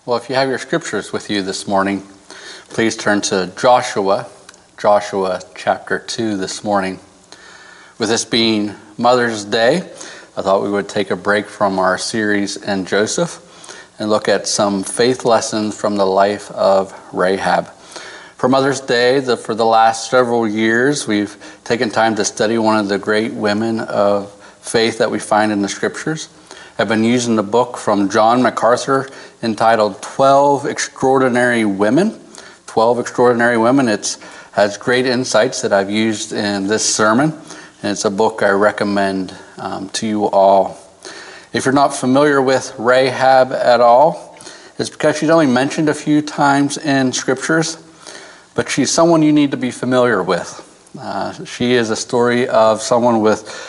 Well, if you have your scriptures with you this morning, please turn to Joshua chapter 2 this morning. With this being Mother's Day, I thought we would take a break from our series in Joseph and look at some faith lessons from the life of Rahab. For Mother's Day, for the last several years, we've taken time to study one of the great women of faith that we find in the scriptures. I've been using the book from John MacArthur entitled 12 Extraordinary Women. 12 Extraordinary Women. It has great insights that I've used in this sermon, and it's a book I recommend to you all. If you're not familiar with Rahab at all, it's because she's only mentioned a few times in scriptures, but she's someone you need to be familiar with. She is a story of someone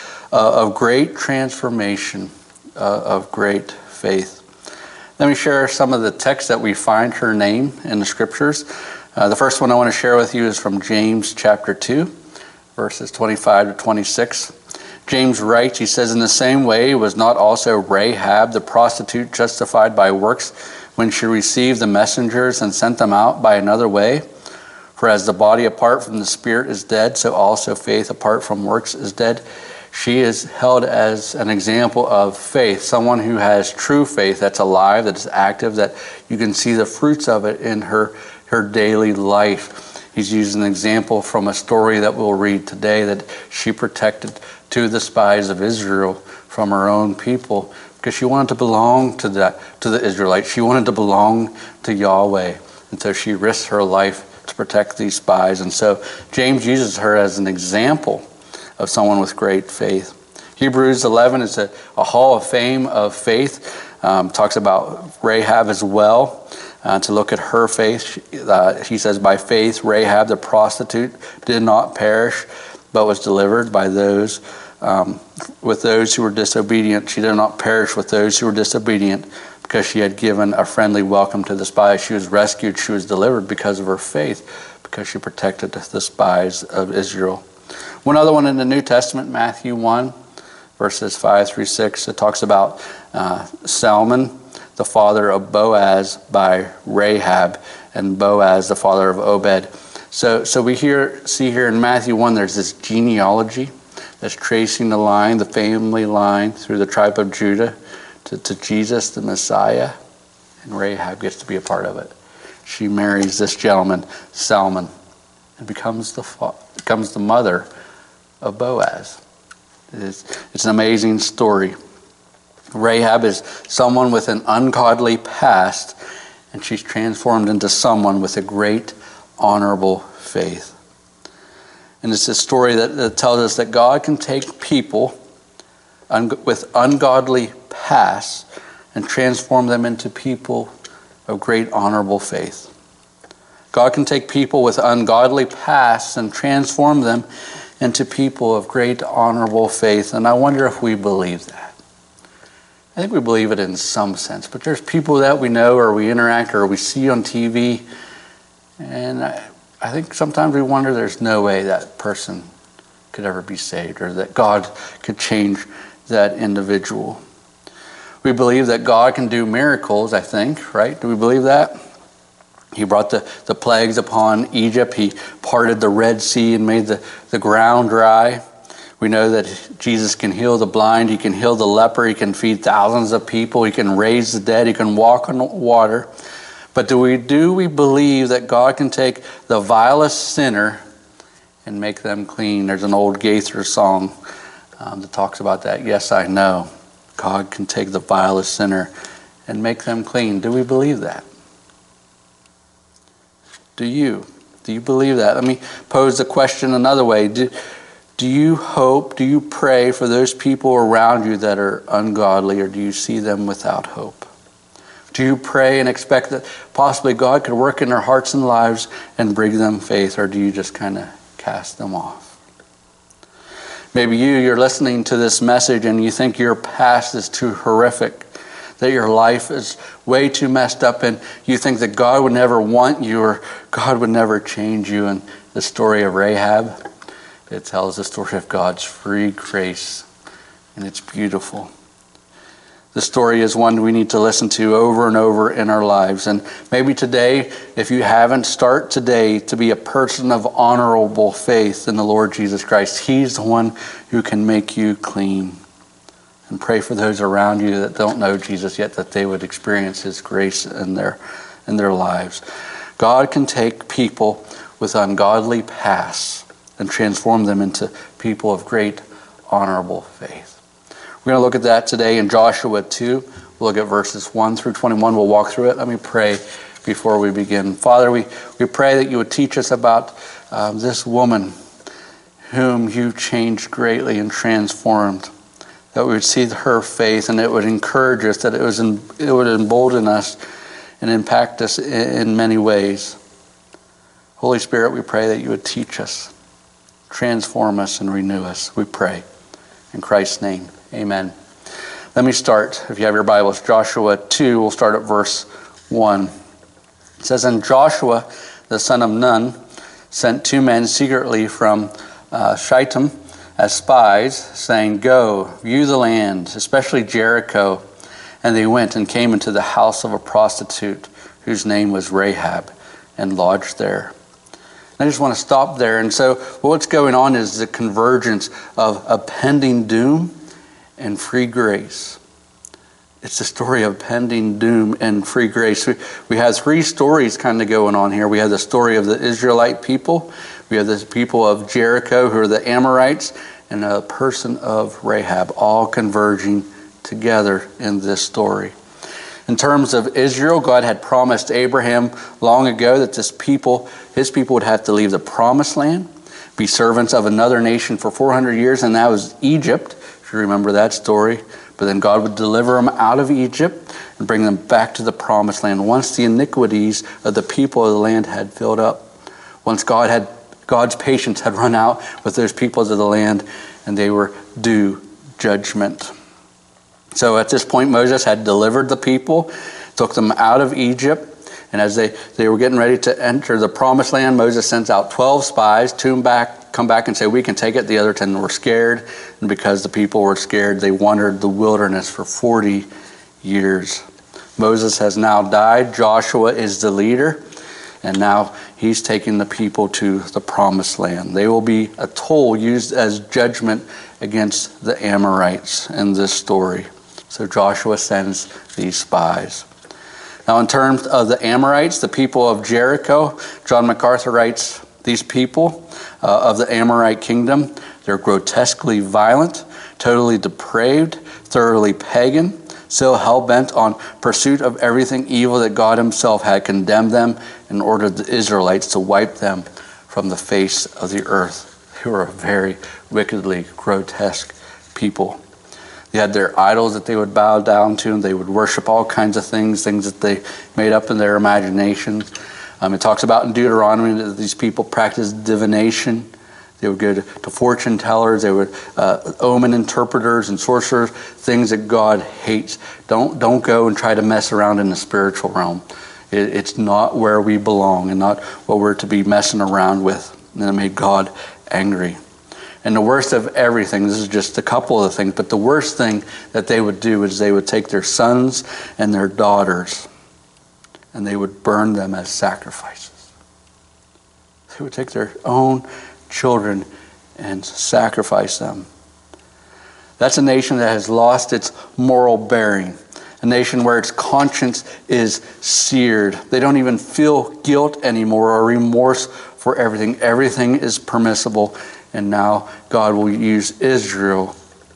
of great transformation, of great faith. Let me share some of the texts that we find her name in the scriptures. The first one I want to share with you is from James chapter 2, verses 25 to 26. James writes, he says, "In the same way was not also Rahab the prostitute justified by works when she received the messengers and sent them out by another way? For as the body apart from the spirit is dead, so also faith apart from works is dead." She is held as an example of faith, someone who has true faith that's alive, that is active, that you can see the fruits of it in her daily life. He's used an example from a story that we'll read today, that she protected two of the spies of Israel from her own people because she wanted to belong to the Israelites. She wanted to belong to Yahweh, and so she risked her life to protect these spies. And so James uses her as an example of someone with great faith. Hebrews 11 is a hall of fame of faith. Talks about Rahab as well. To look at her faith, he says, "By faith Rahab the prostitute did not perish, but was delivered by those with those who were disobedient. She did not perish with those who were disobedient, because she had given a friendly welcome to the spies." She was rescued, she was delivered because of her faith, because she protected the spies of Israel. One other one in the New Testament, Matthew 1, verses 5 through 6, it talks about Salmon, the father of Boaz by Rahab, and Boaz, the father of Obed. So we see here in Matthew 1, there's this genealogy that's tracing the family line through the tribe of Judah to Jesus, the Messiah, and Rahab gets to be a part of it. She marries this gentleman, Salmon, and becomes the mother of Boaz. It's an amazing story. Rahab is someone with an ungodly past, and she's transformed into someone with a great, honorable faith. And it's a story that tells us that God can take people with ungodly pasts and transform them into people of great, honorable faith. God can take people with ungodly pasts and transform them into people of great, honorable faith. And I wonder if we believe that. I think we believe it in some sense. But there's people that we know or we interact or we see on TV. And I think sometimes we wonder there's no way that person could ever be saved, or that God could change that individual. We believe that God can do miracles, I think, right? Do we believe that? He brought the plagues upon Egypt. He parted the Red Sea and made the ground dry. We know that Jesus can heal the blind. He can heal the leper. He can feed thousands of people. He can raise the dead. He can walk on water. But do we believe that God can take the vilest sinner and make them clean? There's an old Gaither song that talks about that. Yes, I know. God can take the vilest sinner and make them clean. Do we believe that? Do you believe that? Let me pose the question another way. Do you hope, do you pray for those people around you that are ungodly, or do you see them without hope? Do you pray and expect that possibly God could work in their hearts and lives and bring them faith, or do you just kind of cast them off? Maybe you're listening to this message and you think your past is too horrific, that your life is way too messed up, and you think that God would never want you or God would never change you. And the story of Rahab, it tells the story of God's free grace, and it's beautiful. This story is one we need to listen to over and over in our lives. And maybe today, if you haven't, start today to be a person of honorable faith in the Lord Jesus Christ. He's the one who can make you clean. And pray for those around you that don't know Jesus yet, that they would experience his grace in their lives. God can take people with ungodly pasts and transform them into people of great honorable faith. We're going to look at that today in Joshua 2. We'll look at verses 1 through 21. We'll walk through it. Let me pray before we begin. Father, we pray that you would teach us about this woman whom you changed greatly and transformed. That we would see her faith and it would encourage us, that it would embolden us and impact us in many ways. Holy Spirit, we pray that you would teach us, transform us, and renew us. We pray. In Christ's name, amen. Let me start, if you have your Bibles, Joshua 2, we'll start at verse 1. It says, And Joshua, the son of Nun, sent 2 men secretly from Shittim as spies, saying, Go, view the land, especially Jericho. And they went and came into the house of a prostitute, whose name was Rahab, and lodged there. I just want to stop there. And so what's going on is the convergence of a pending doom and free grace. It's the story of pending doom and free grace. We have 3 stories kind of going on here. We have the story of the Israelite people. We have the people of Jericho, who are the Amorites, and a person of Rahab, all converging together in this story. In terms of Israel, God had promised Abraham long ago that his people would have to leave the promised land, be servants of another nation for 400 years, and that was Egypt, if you remember that story. But then God would deliver them out of Egypt and bring them back to the promised land once the iniquities of the people of the land had filled up. Once God's patience had run out with those peoples of the land, and they were due judgment. So at this point, Moses had delivered the people, took them out of Egypt, and as they were getting ready to enter the promised land, Moses sends out 12 spies, 2 come back and say, we can take it. The other 10 were scared, and because the people were scared, they wandered the wilderness for 40 years. Moses has now died. Joshua is the leader, and now he's taking the people to the promised land. They will be a toll used as judgment against the Amorites in this story. So Joshua sends these spies. Now, in terms of the Amorites, the people of Jericho, John MacArthur writes, these people of the Amorite kingdom, they're grotesquely violent, totally depraved, thoroughly pagan, so hell-bent on pursuit of everything evil that God himself had condemned them and ordered the Israelites to wipe them from the face of the earth. They were a very wickedly grotesque people. They had their idols that they would bow down to, and they would worship all kinds of things that they made up in their imagination. It talks about in Deuteronomy that these people practiced divination. They would go to fortune tellers. They would omen interpreters and sorcerers, things that God hates. Don't go and try to mess around in the spiritual realm. It's not where we belong and not what we're to be messing around with. And it made God angry. And the worst of everything, this is just a couple of the things, but the worst thing that they would do is they would take their sons and their daughters and they would burn them as sacrifices. They would take their own children and sacrifice them. That's a nation that has lost its moral bearing. A nation where its conscience is seared. They don't even feel guilt anymore or remorse for everything. Everything is permissible. And now God will use Israel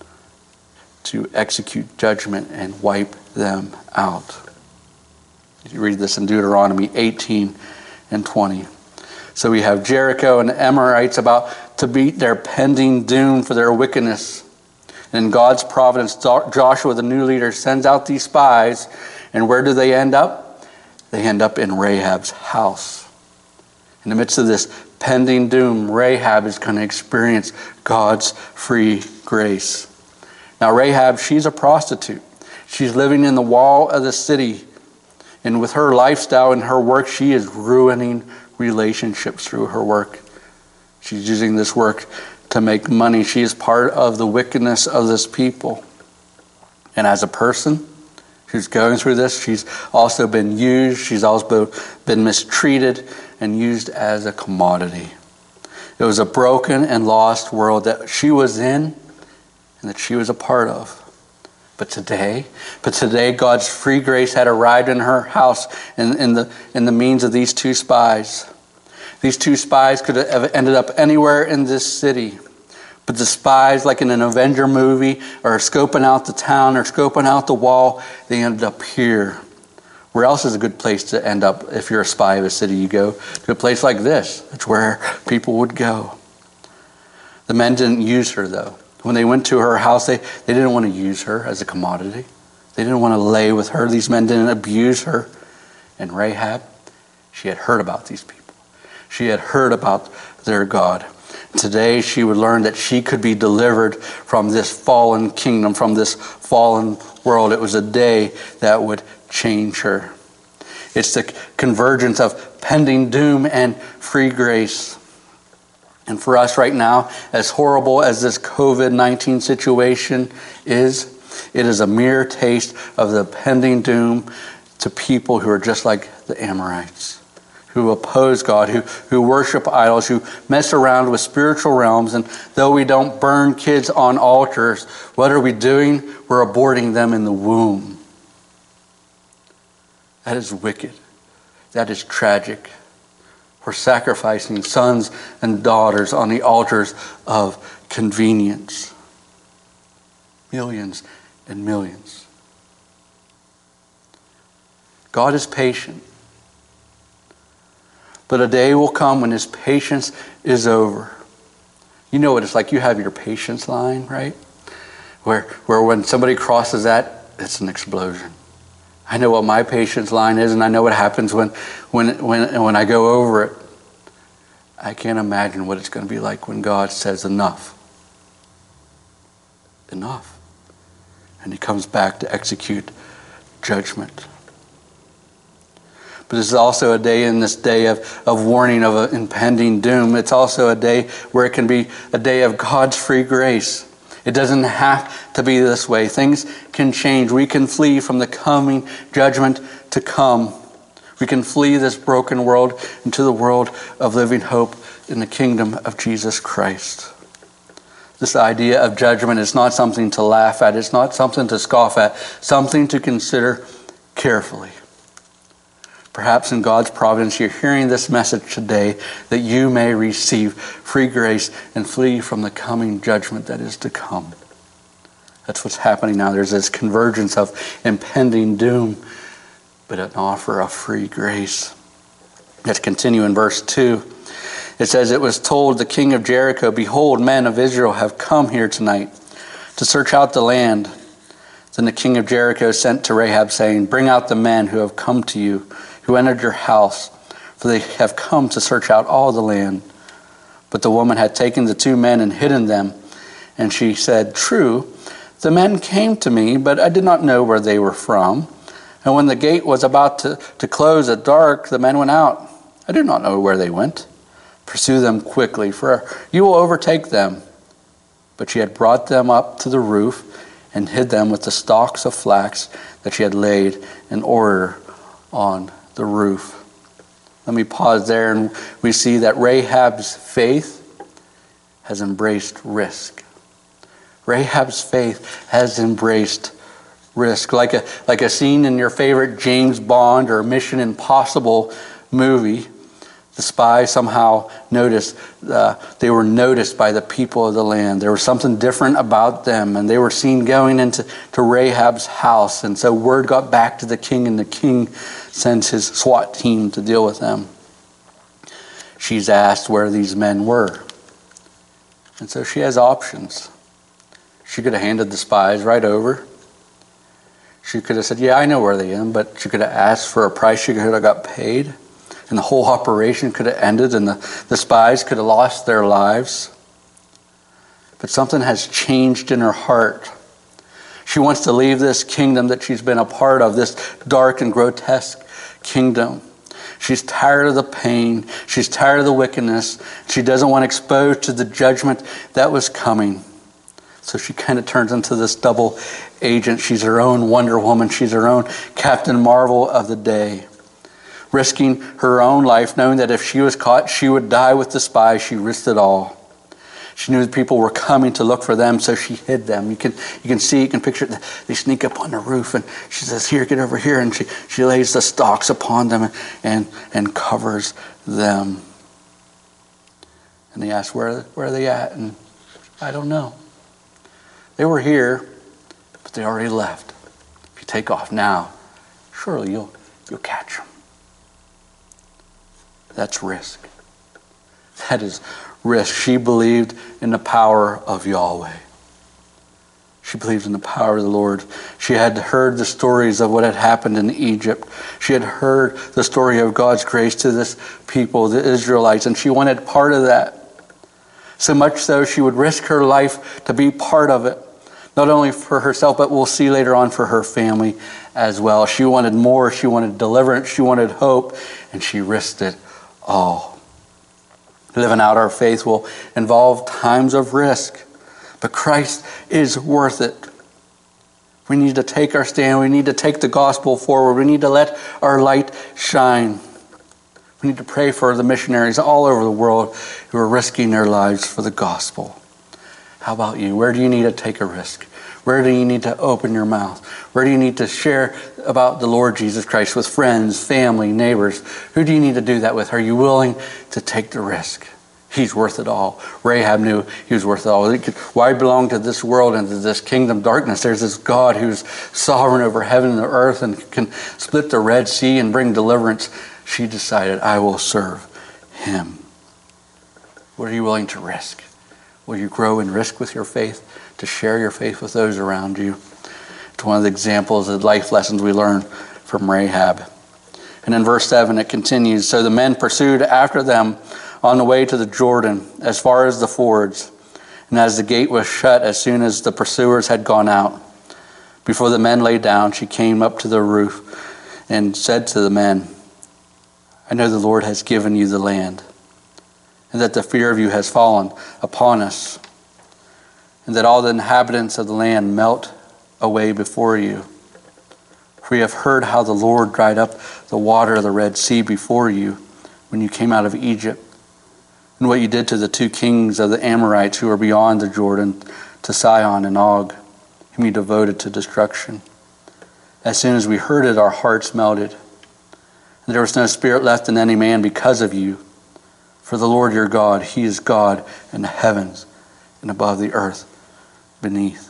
to execute judgment and wipe them out. You read this in Deuteronomy 18 and 20. So we have Jericho and the Amorites about to meet their pending doom for their wickedness. And in God's providence, Joshua, the new leader, sends out these spies. And where do they end up? They end up in Rahab's house. In the midst of this pending doom, Rahab is going to experience God's free grace. Now Rahab, she's a prostitute. She's living in the wall of the city. And with her lifestyle and her work, she is ruining relationships through her work. She's using this work to make money. She is part of the wickedness of this people. And as a person, She's going through this. She's also been used. She's also been mistreated and used as a commodity. It was a broken and lost world that she was in and that she was a part of. But today, God's free grace had arrived in her house in the means of these two spies. These two spies could have ended up anywhere in this city. But the spies, like in an Avenger movie, are scoping out the town or scoping out the wall. They ended up here. Where else is a good place to end up if you're a spy of a city? You go to a place like this. That's where people would go. The men didn't use her, though. When they went to her house, they didn't want to use her as a commodity. They didn't want to lay with her. These men didn't abuse her. And Rahab, she had heard about these people. She had heard about their God. Today she would learn that she could be delivered from this fallen kingdom, from this fallen world. It was a day that would change her. It's the convergence of pending doom and free grace. And for us right now, as horrible as this COVID-19 situation is, it is a mere taste of the pending doom to people who are just like the Amorites, who oppose God, who worship idols, who mess around with spiritual realms. And though we don't burn kids on altars, what are we doing? We're aborting them in the womb. That is wicked. That is tragic. We're sacrificing sons and daughters on the altars of convenience. Millions and millions. God is patient. But a day will come when his patience is over. You know what it's like. You have your patience line, right? Where when somebody crosses that, it's an explosion. I know what my patience line is, and I know what happens when I go over it. I can't imagine what it's going to be like when God says enough. Enough. And he comes back to execute judgment. But this is also a day in this day of warning of an impending doom. It's also a day where it can be a day of God's free grace. It doesn't have to be this way. Things can change. We can flee from the coming judgment to come. We can flee this broken world into the world of living hope in the kingdom of Jesus Christ. This idea of judgment is not something to laugh at. It's not something to scoff at. Something to consider carefully. Perhaps in God's providence, you're hearing this message today that you may receive free grace and flee from the coming judgment that is to come. That's what's happening now. There's this convergence of impending doom, but an offer of free grace. Let's continue in verse 2. It says, "It was told the king of Jericho, 'Behold, men of Israel have come here tonight to search out the land.' Then the king of Jericho sent to Rahab, saying, 'Bring out the men who have come to you, who entered your house, for they have come to search out all the land.' But the woman had taken the two men and hidden them. And she said, 'True, the men came to me, but I did not know where they were from. And when the gate was about to close at dark, the men went out. I did not know where they went. Pursue them quickly, for you will overtake them.' But she had brought them up to the roof and hid them with the stalks of flax that she had laid in order on the roof." Let me pause there, and we see that Rahab's faith has embraced risk. Rahab's faith has embraced risk. Like a scene in your favorite James Bond or Mission Impossible movie, the spies somehow noticed, they were noticed by the people of the land. There was something different about them, and they were seen going into Rahab's house. And so word got back to the king, and the king sends his SWAT team to deal with them. She's asked where these men were. And so she has options. She could have handed the spies right over. She could have said, "Yeah, I know where they are," but she could have asked for a price. She could have got paid. And the whole operation could have ended, and the spies could have lost their lives. But something has changed in her heart. She wants to leave this kingdom that she's been a part of, this dark and grotesque kingdom. She's tired of the pain. She's tired of the wickedness. She doesn't want exposed to the judgment that was coming. So she kind of turns into this double agent. She's her own Wonder Woman. She's her own Captain Marvel of the day. Risking her own life, knowing that if she was caught, she would die with the spies. She risked it all. She knew the people were coming to look for them, so she hid them. You can picture it. They sneak up on the roof, and she says, "Here, get over here." And she lays the stalks upon them and covers them. And they ask, where are they at? And I don't know. They were here, but they already left. If you take off now, surely you'll catch them. That's risk. That is risk. She believed in the power of Yahweh. She believed in the power of the Lord. She had heard the stories of what had happened in Egypt. She had heard the story of God's grace to this people, the Israelites, and she wanted part of that. So much so, she would risk her life to be part of it. Not only for herself, but we'll see later on for her family as well. She wanted more. She wanted deliverance. She wanted hope. And she risked it all. Living out our faith will involve times of risk. But Christ is worth it. We need to take our stand. We need to take the gospel forward. We need to let our light shine. We need to pray for the missionaries all over the world who are risking their lives for the gospel. How about you? Where do you need to take a risk? Where do you need to open your mouth? Where do you need to share about the Lord Jesus Christ with friends, family, neighbors? Who do you need to do that with? Are you willing to take the risk? He's worth it all. Rahab knew he was worth it all. Why belong to this world and to this kingdom darkness? There's this God who's sovereign over heaven and the earth and can split the Red Sea and bring deliverance. She decided, I will serve him. What are you willing to risk? Will you grow in risk with your faith, to share your faith with those around you? It's one of the examples of life lessons we learn from Rahab. And in verse 7 it continues, so the men pursued after them on the way to the Jordan, as far as the fords. And as the gate was shut, as soon as the pursuers had gone out, before the men lay down, she came up to the roof and said to the men, I know the Lord has given you the land, and that the fear of you has fallen upon us, and that all the inhabitants of the land melt away before you. For we have heard how the Lord dried up the water of the Red Sea before you when you came out of Egypt, and what you did to the 2 kings of the Amorites who were beyond the Jordan, to Sihon and Og, whom you devoted to destruction. As soon as we heard it, our hearts melted, and there was no spirit left in any man because of you. For the Lord your God, he is God in the heavens and above the earth beneath.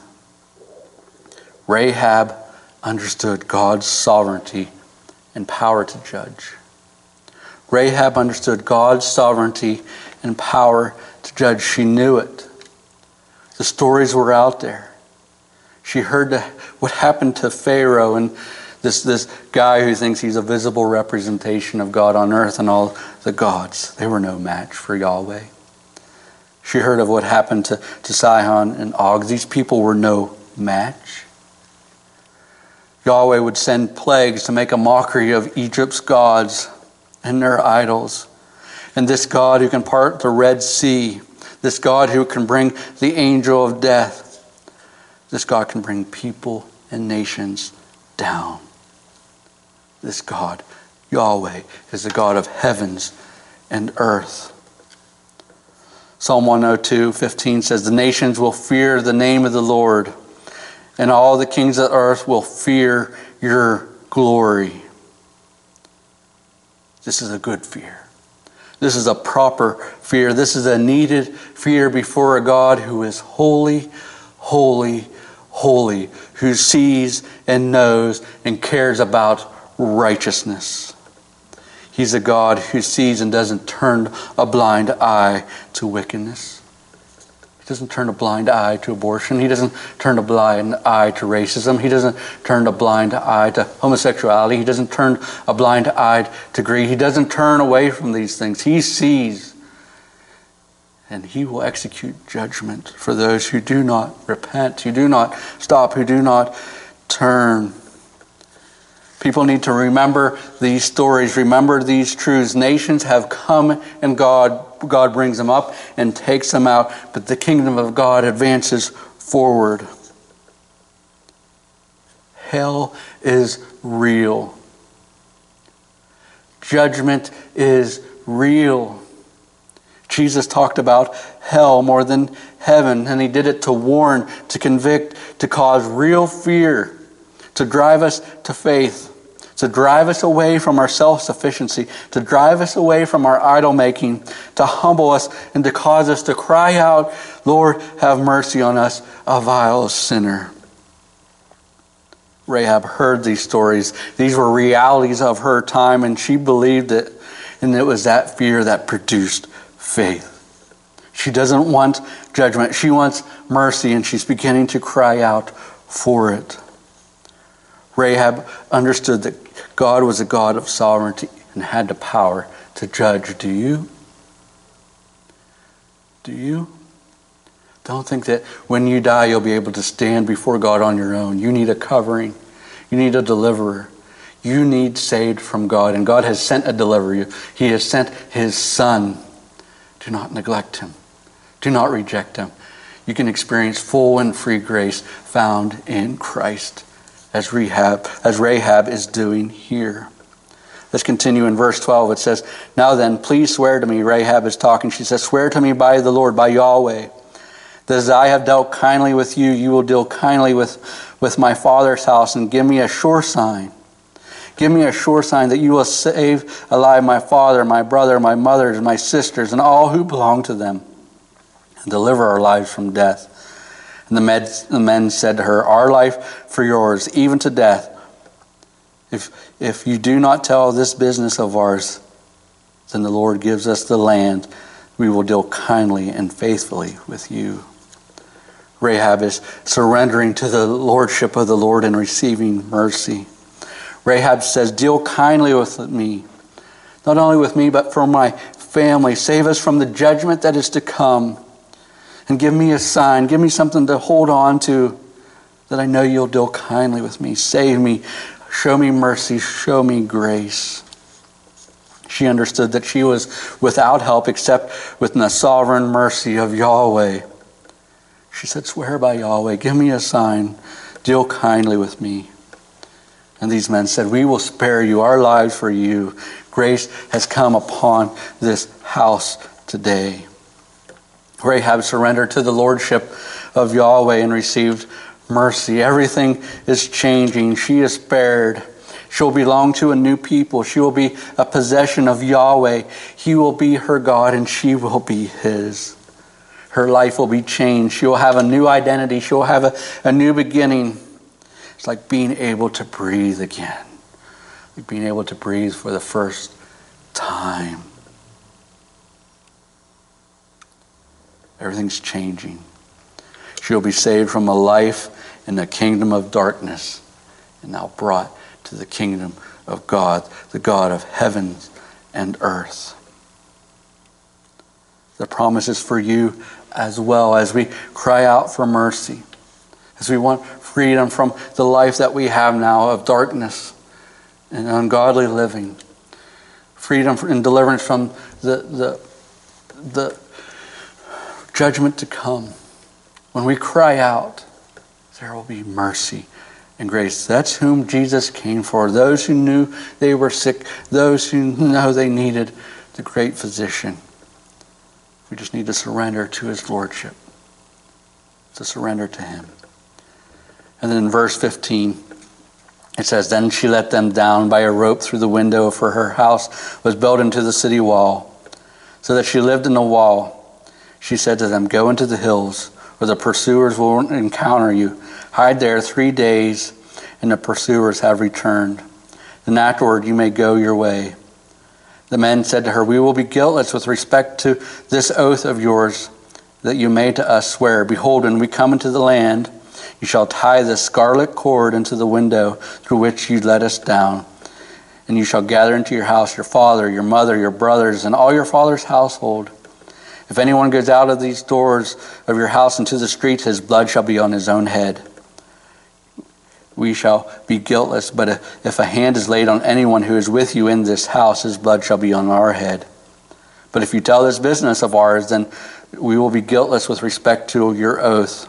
Rahab understood God's sovereignty and power to judge. Rahab understood God's sovereignty and power to judge. She knew it. The stories were out there. She heard what happened to Pharaoh and this guy who thinks he's a visible representation of God on earth and all the gods. They were no match for Yahweh. She heard of what happened to Sihon and Og. These people were no match. Yahweh would send plagues to make a mockery of Egypt's gods and their idols. And this God who can part the Red Sea, this God who can bring the angel of death, this God can bring people and nations down. This God, Yahweh, is the God of heavens and earth. Psalm 102:15 says, the nations will fear the name of the Lord, and all the kings of the earth will fear your glory. This is a good fear. This is a proper fear. This is a needed fear before a God who is holy, holy, holy, who sees and knows and cares about righteousness. He's a God who sees and doesn't turn a blind eye to wickedness. He doesn't turn a blind eye to abortion. He doesn't turn a blind eye to racism. He doesn't turn a blind eye to homosexuality. He doesn't turn a blind eye to greed. He doesn't turn away from these things. He sees, and he will execute judgment for those who do not repent, who do not stop, who do not turn. People need to remember these stories, remember these truths. Nations have come and God brings them up and takes them out, but the kingdom of God advances forward. Hell is real. Judgment is real. Jesus talked about hell more than heaven, and he did it to warn, to convict, to cause real fear, to drive us to faith, to drive us away from our self-sufficiency, to drive us away from our idol-making, to humble us, and to cause us to cry out, Lord, have mercy on us, a vile sinner. Rahab heard these stories. These were realities of her time, and she believed it. And it was that fear that produced faith. She doesn't want judgment. She wants mercy, and she's beginning to cry out for it. Rahab understood that God was a God of sovereignty and had the power to judge. Do you? Do you? Don't think that when you die you'll be able to stand before God on your own. You need a covering. You need a deliverer. You need saved from God. And God has sent a deliverer. He has sent his Son. Do not neglect him. Do not reject him. You can experience full and free grace found in Christ, as Rahab is doing here. Let's continue in verse 12. It says, now then, please swear to me. Rahab is talking. She says, swear to me by the Lord, by Yahweh, that as I have dealt kindly with you, you will deal kindly with my father's house, and give me a sure sign. Give me a sure sign that you will save alive my father, my brother, my mother, my sisters, and all who belong to them, and deliver our lives from death. And the men said to her, our life for yours, even to death. If you do not tell this business of ours, then the Lord gives us the land. We will deal kindly and faithfully with you. Rahab is surrendering to the lordship of the Lord and receiving mercy. Rahab says, deal kindly with me. Not only with me, but for my family. Save us from the judgment that is to come. And give me a sign. Give me something to hold on to, that I know you'll deal kindly with me. Save me. Show me mercy. Show me grace. She understood that she was without help except with the sovereign mercy of Yahweh. She said, swear by Yahweh. Give me a sign. Deal kindly with me. And these men said, we will spare you, our lives for you. Grace has come upon this house today. Rahab surrendered to the lordship of Yahweh and received mercy. Everything is changing. She is spared. She will belong to a new people. She will be a possession of Yahweh. He will be her God and she will be his. Her life will be changed. She will have a new identity. She will have a new beginning. It's like being able to breathe again. Like being able to breathe for the first time. Everything's changing. She'll be saved from a life in the kingdom of darkness and now brought to the kingdom of God, the God of heaven and earth. The promise is for you as well as we cry out for mercy, as we want freedom from the life that we have now of darkness and ungodly living, freedom and deliverance from the judgment to come. When we cry out, there will be mercy and grace. That's whom Jesus came for. Those who knew they were sick, those who know they needed the great physician. We just need to surrender to his lordship, to surrender to him. And then in verse 15, it says, then she let them down by a rope through the window, for her house was built into the city wall, so that she lived in the wall. She said to them, go into the hills, where the pursuers will encounter you. Hide there 3 days, and the pursuers have returned. Then afterward you may go your way. The men said to her, we will be guiltless with respect to this oath of yours that you made to us swear. Behold, when we come into the land, you shall tie the scarlet cord into the window through which you let us down. And you shall gather into your house your father, your mother, your brothers, and all your father's household. If anyone goes out of these doors of your house into the streets, his blood shall be on his own head. We shall be guiltless, but if a hand is laid on anyone who is with you in this house, his blood shall be on our head. But if you tell this business of ours, then we will be guiltless with respect to your oath.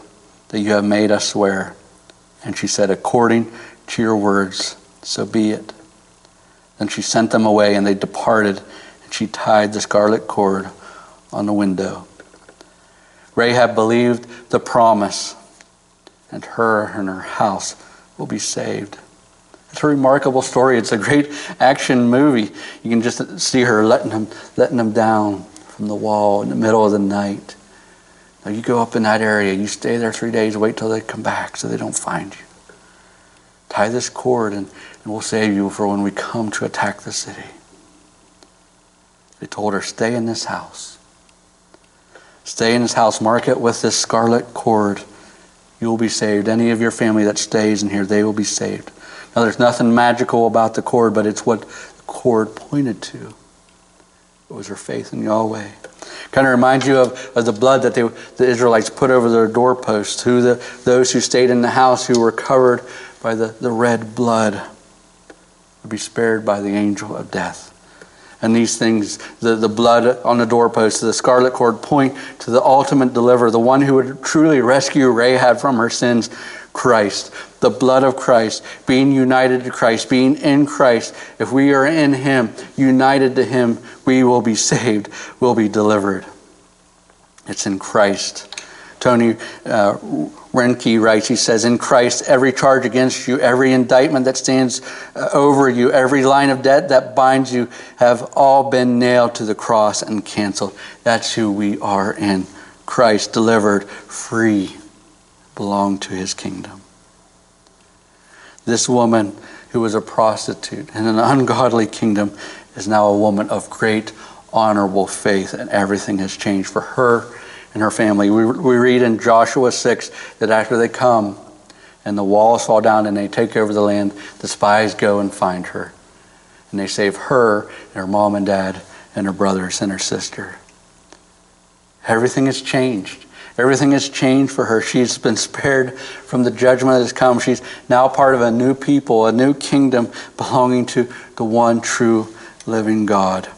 that you have made us swear. And she said, according to your words, so be it. Then she sent them away, and they departed, and she tied the scarlet cord on the window. Rahab believed the promise, and her house will be saved. It's a remarkable story. It's a great action movie. You can just see her letting them down from the wall in the middle of the night. Now you go up in that area, you stay there 3 days, wait till they come back so they don't find you. Tie this cord and we'll save you for when we come to attack the city. They told her, stay in this house. Stay in this house. Mark it with this scarlet cord. You will be saved. Any of your family that stays in here, they will be saved. Now there's nothing magical about the cord, but it's what the cord pointed to. It was her faith in Yahweh. Kind of reminds you of the blood that the Israelites put over their doorposts. Those who stayed in the house who were covered by the red blood would be spared by the angel of death. And these things, the blood on the doorpost, the scarlet cord, point to the ultimate deliverer, the one who would truly rescue Rahab from her sins, Christ. The blood of Christ, being united to Christ, being in Christ. If we are in Him, united to Him, we will be saved, we'll be delivered. It's in Christ. Tony Renke writes, he says, in Christ, every charge against you, every indictment that stands over you, every line of debt that binds you, have all been nailed to the cross and canceled. That's who we are in Christ, delivered, free, belong to His kingdom. This woman who was a prostitute in an ungodly kingdom is now a woman of great honorable faith, and everything has changed for her and her family. We read in Joshua 6 that after they come and the walls fall down and they take over the land, the spies go and find her. And they save her and her mom and dad and her brothers and her sister. Everything has changed. Everything has changed for her. She's been spared from the judgment that has come. She's now part of a new people, a new kingdom belonging to the one true living God.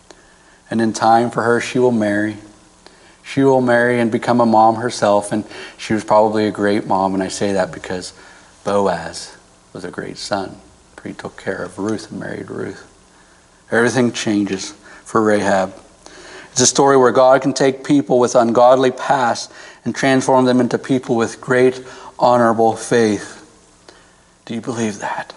And in time for her, she will marry. She will marry and become a mom herself. And she was probably a great mom. And I say that because Boaz was a great son. He took care of Ruth and married Ruth. Everything changes for Rahab. It's a story where God can take people with ungodly past and transform them into people with great honorable faith. Do you believe that?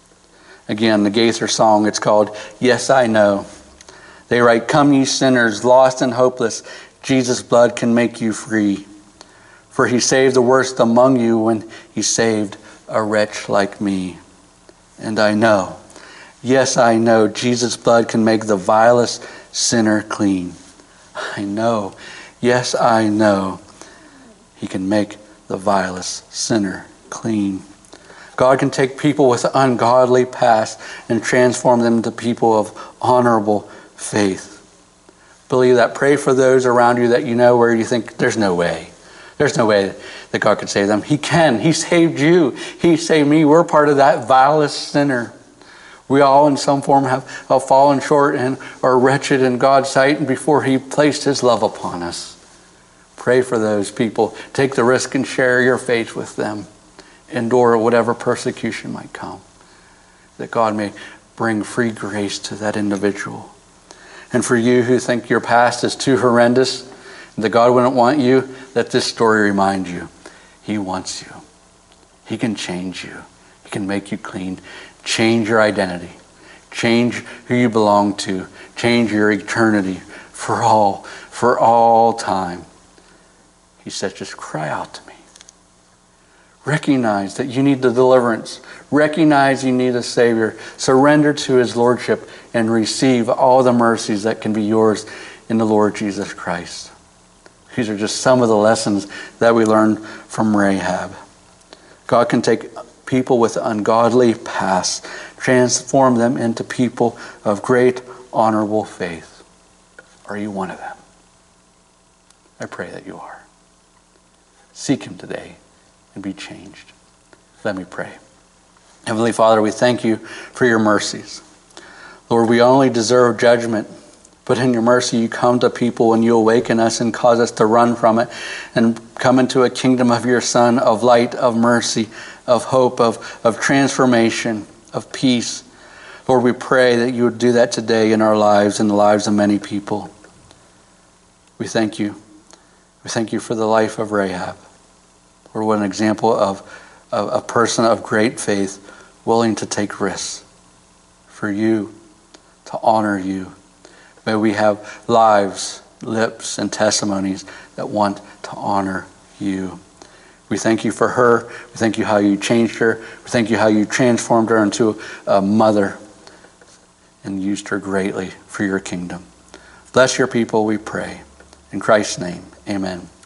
Again, the Gaither song, it's called Yes, I Know. They write, come ye sinners, lost and hopeless, Jesus' blood can make you free. For He saved the worst among you when He saved a wretch like me. And I know, yes, I know, Jesus' blood can make the vilest sinner clean. I know, yes, I know, He can make the vilest sinner clean. God can take people with ungodly past and transform them into people of honorable faith. Believe that. Pray for those around you that you know where you think there's no way. There's no way that God could save them. He can. He saved you. He saved me. We're part of that vilest sinner. We all in some form have fallen short and are wretched in God's sight and before He placed His love upon us. Pray for those people. Take the risk and share your faith with them. Endure whatever persecution might come. That God may bring free grace to that individual. And for you who think your past is too horrendous, that God wouldn't want you, let this story remind you. He wants you. He can change you. He can make you clean. Change your identity. Change who you belong to. Change your eternity for all time. He says, just cry out to me. Recognize that you need the deliverance. Recognize you need a Savior. Surrender to His Lordship and receive all the mercies that can be yours in the Lord Jesus Christ. These are just some of the lessons that we learn from Rahab. God can take people with ungodly past, transform them into people of great honorable faith. Are you one of them? I pray that you are. Seek Him today and be changed. Let me pray. Heavenly Father, we thank You for Your mercies. Lord, we only deserve judgment, But in your mercy, you come to people and you awaken us and cause us to run from it and come into a kingdom of your Son, of light, of mercy, of hope, of transformation, of peace. Lord, we pray that you would do that today in our lives and the lives of many people. We thank you. We thank you for the life of Rahab. Lord, what an example of a person of great faith, willing to take risks for you, to honor you. May we have lives, lips, and testimonies that want to honor you. We thank you for her. We thank you how you changed her. We thank you how you transformed her into a mother and used her greatly for your kingdom. Bless your people, we pray. In Christ's name, amen.